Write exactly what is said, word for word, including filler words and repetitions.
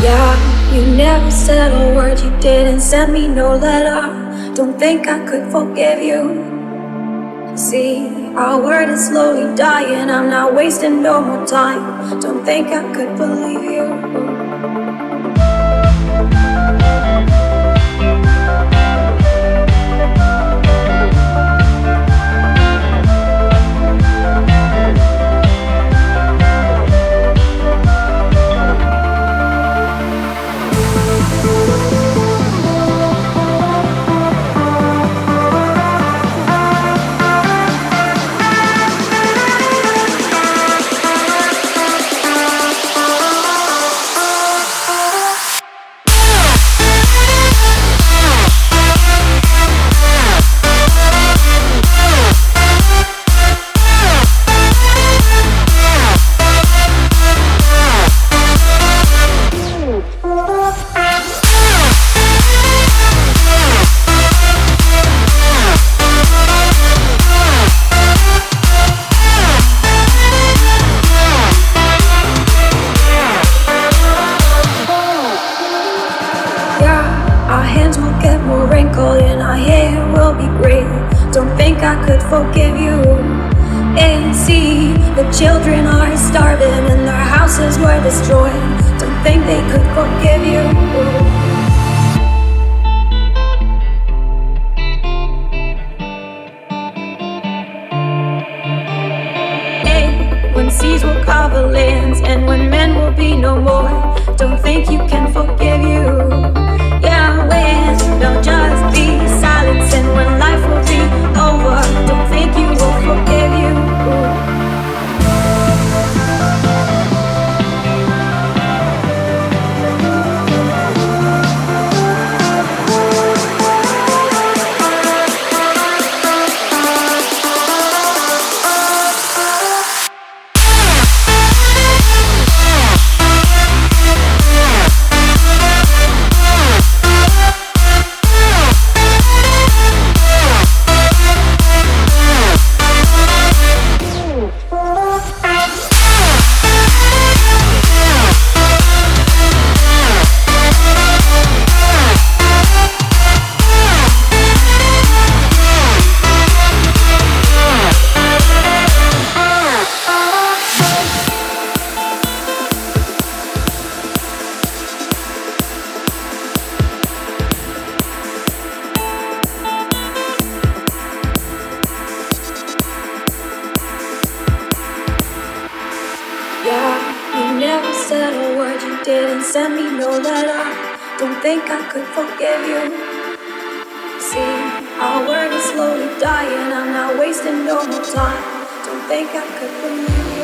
Yeah, you never said a word, you didn't send me no letter. Don't think I could forgive you. See, our word is slowly dying, I'm not wasting no more time. Don't think I could believe you. Our hands will get more wrinkled and our hair will be gray. Don't think I could forgive you. And see, the children are starving and their houses were destroyed. Don't think they could forgive you. Hey, when seas will cover lands and when men will be no more. Don't think you can forgive you. Yeah, when there'll just be silence and when life will be over, don't think you will forgive you. Yeah, you never said a word, you didn't send me no letter. Don't think I could forgive you. See, our word is slowly dying, I'm not wasting no more time. Don't think I could believe you.